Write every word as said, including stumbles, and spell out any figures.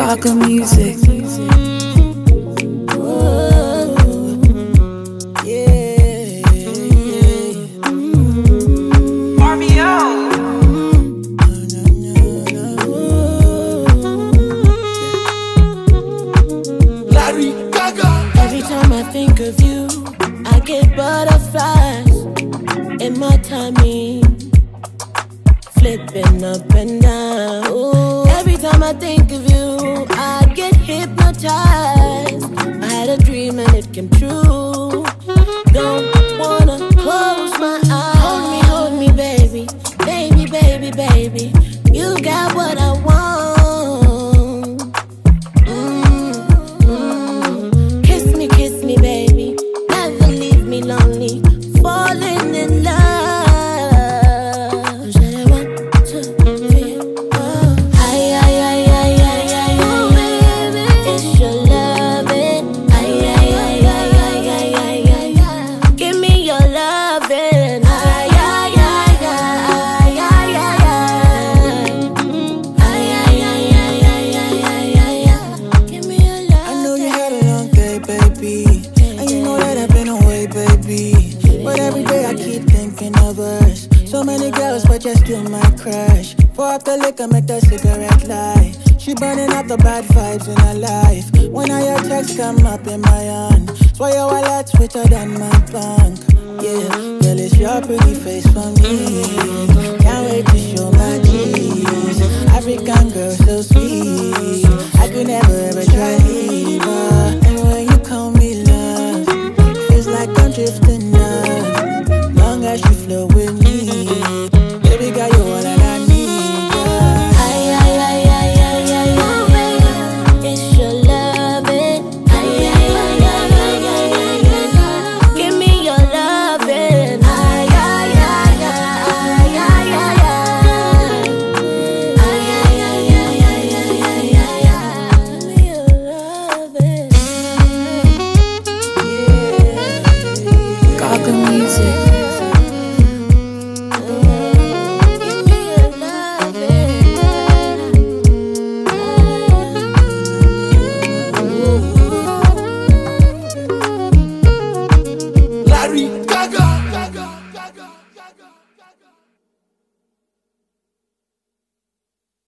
Rocker music. Every time I think of you, I get butterflies in my tummy, flipping up and down. Ooh. Every time I think of you, I get hypnotized. I had a dream and it came true. Don't wanna close my eyes. Hold me, hold me, baby, baby, baby, baby. You got what I want. Lonely, falling in love. Said I want to feel. Oh. Ay, ay, ay, ay, ay, ay, oh, baby, it's your loving. Ay, ay, ay, ay, ay, ay, ay, ay, ay. Give me your loving. Ay, ay, ay, ay, ay, ay, ay, ay, ay, ay, ay, ay, ay, ay. Give me your loving. I know you had a long day, baby, and you know that I've been away, baby. But every day I keep thinking of us. So many girls, but you're still my crush. Pour up the liquor, make the cigarette light. She burning out the bad vibes in her life. When I hear texts come up in my hand, swear your wallet's richer than my bank. Yeah, girl, it's your pretty face for me. Can't wait to show my cheese. African girl so sweet, I could never